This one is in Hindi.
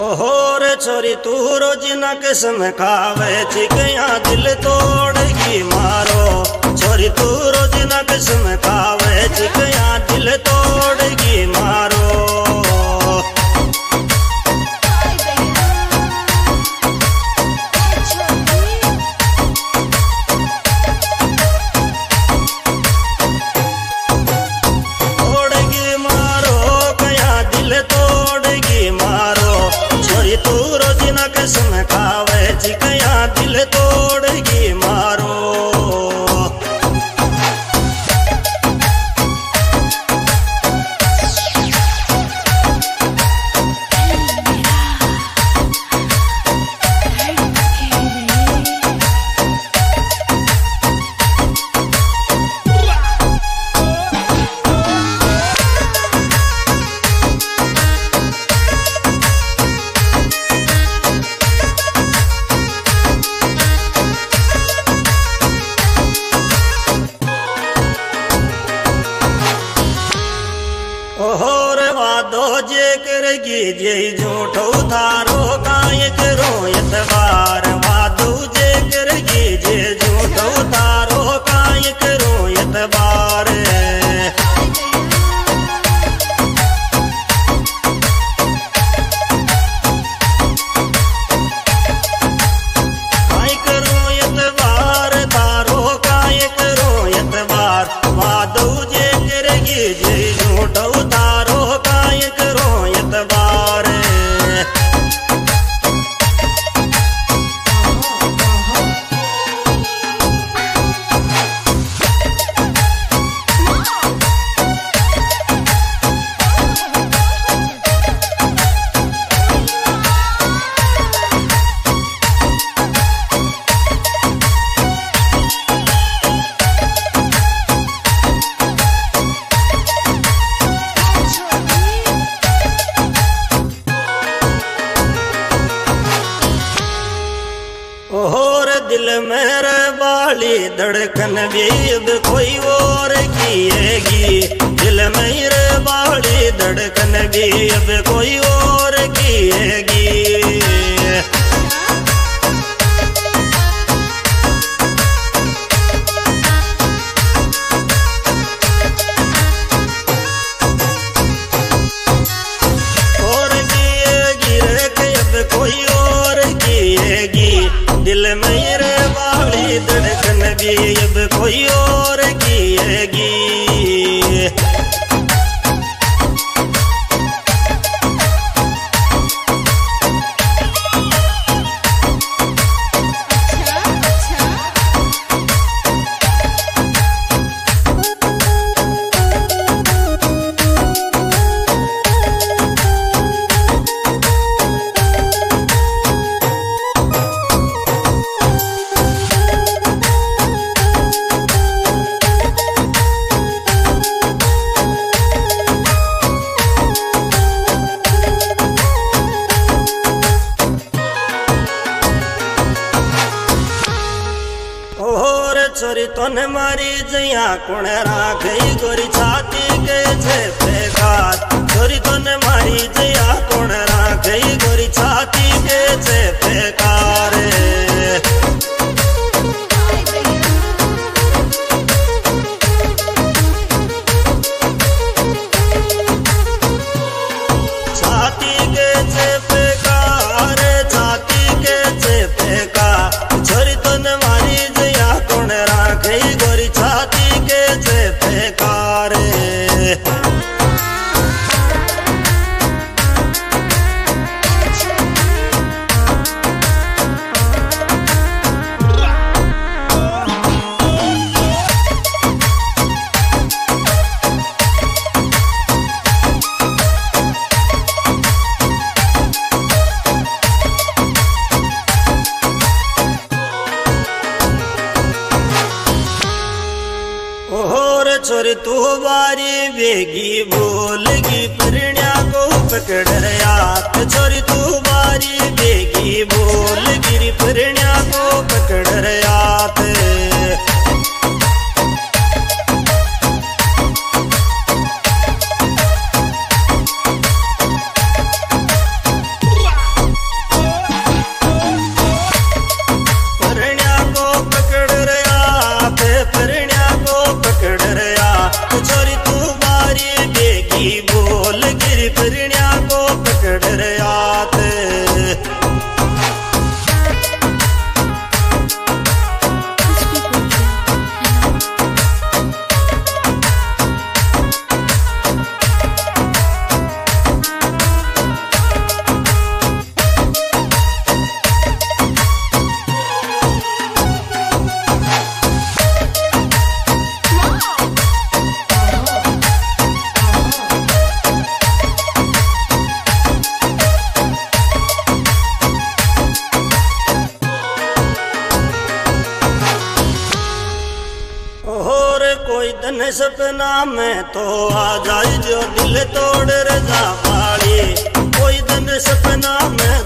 ओहोर छोरी तू रोज न किस्म खावे चिकया दिल तोड़गी मारो। छोरी तू रोज न किस्म खावे चिकया दिल तोड़गी मारो। तू रोज न किस्म खावे चिकया दिल तोड़गी मारो। ओहोर वादो जे करगी जे झूठो थारो काय करो एतबार। वादो जे करगी जे झूठो थारो काय करो एतबार। काय करो एतबार थारो काय करो एतबार। वादो जे करगी जे झूठो थारो काय करो एतबार। ओहोर दिल मेरे बाली धड़कन भी अब कोई और किएगी। दिल मेरे बाली धड़कन भी अब कोई और किएगी। और किएगी रे अब कोई और किएगी। दिल मेरे बाली धड़कन भी अब कोई और किएगी। ओहोर छोरी तोने मारी जया कुण राखई गोरी छाती के छे फेकात। छोरी तोने मारी जया कुण राखई गोरी छाती के छे फेकार। छाती के छे फेकार छाती के छे फेकार। छोरी तोने मारी गई गोरी छाती के छे फेकार। ओहोर छोरी तू बारी बेगी बोलगी परिण्या को पकड़ रयात। छोरी तू बारी बेगी बोलगी परिण्या को पकड़ रयात। सपना में तो आ जाए जो दिल तोड़ रजा पाली कोई दिन सपना में